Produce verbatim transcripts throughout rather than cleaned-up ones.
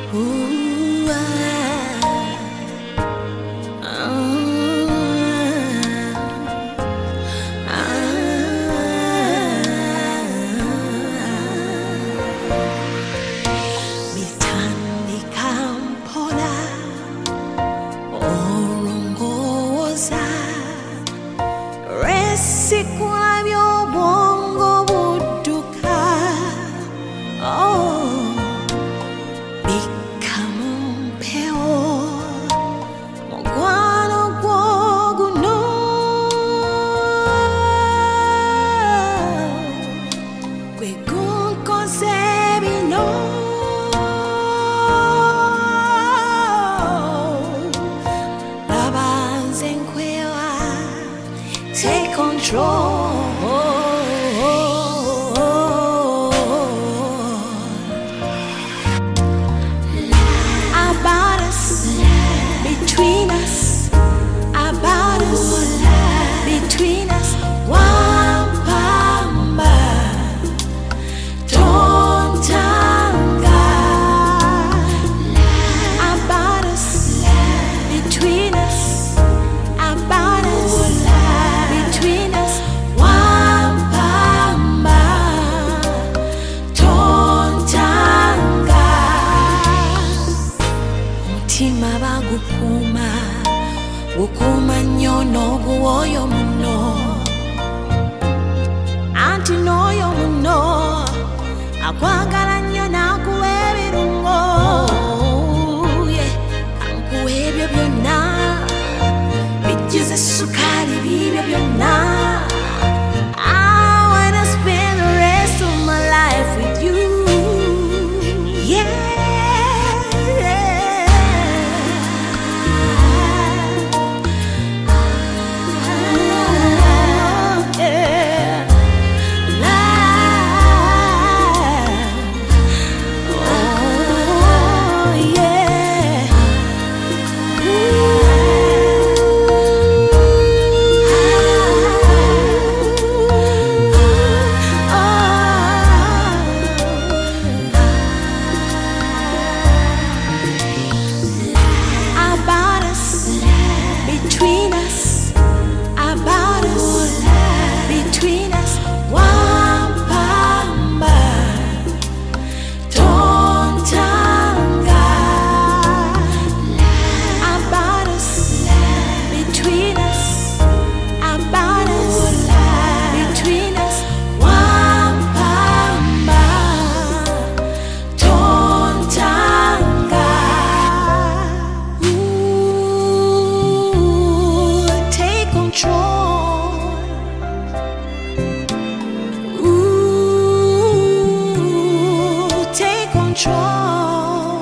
Ooh, ah, ah, mitandika mpona orongoza resikwa by'obwongo budduka. Oh, bikamu mpeo mugwano gwo guno gwe gunkoze bino. Laba nze nkwewa, take control. About us, between us, about us, between us, wampamba, tontanga. About us, between us, about us, between us, wampamba, tontanga. Mutima bagukuma, gukuma nnyo n'oguwoyo muno, anti n'oyo muno akwagala nnyo n'akuwa ebirungo. Yeah, kankuwa ebyo byonna bijjuza essukaali biibyo byonna. I wanna spend the rest of my life with you. Yeah. About us, between us, about us, between us, wampamba, tontanga. About us, between us, about us, between us, wampamba, tontanga. Ooh, take control. Ooh, take control.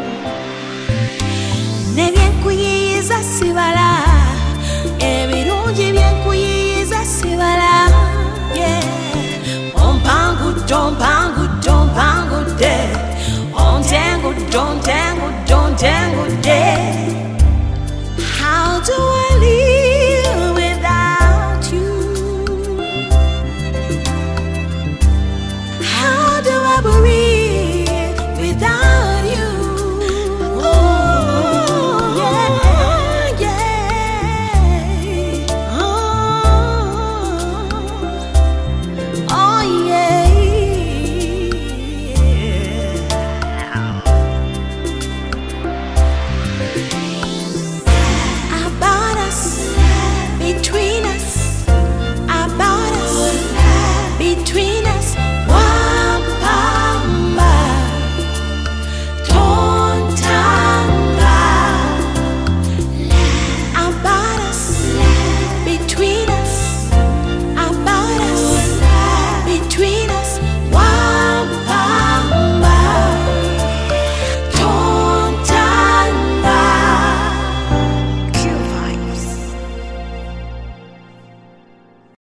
Nebyenkuyiiza sibala, ebirungi byenkuyiiza sibala. Yeah, ompangudde ompangudde ompangudde, ontengudde ontengudde ontengudde. How do I live without you? How do I breathe